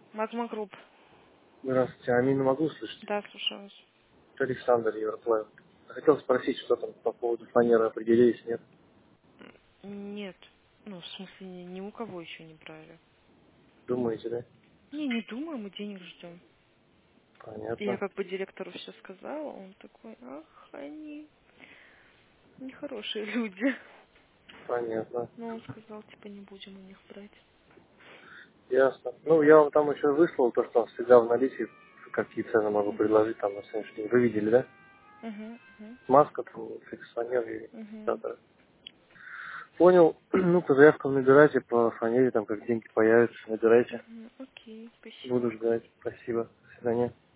Магма Групп. Здравствуйте, Амина, могу услышать? Да, слушаю вас. Это Александр Европлайн. Хотел спросить, что там по поводу фанеры, определились, нет? Нет. Ну, в смысле, ни у кого еще не брали. Думаете, да? Не думаю, мы денег ждем. Я Понятно, как бы директору все сказала, он такой, ах, они нехорошие люди. понятно. Но он сказал, типа, не будем у них брать. Ясно. Ну, я вам там еще выслал то, что он всегда в наличии, какие цены могу Угу, предложить там на сегодняшний день. Вы видели, да? угу, угу, Маска, там, фиксонер и угу, да. Понял. Ну, по заявкам набирайте, по фанере, там, как деньги появятся, набирайте. угу. Окей, спасибо. Буду ждать. Спасибо. До свидания.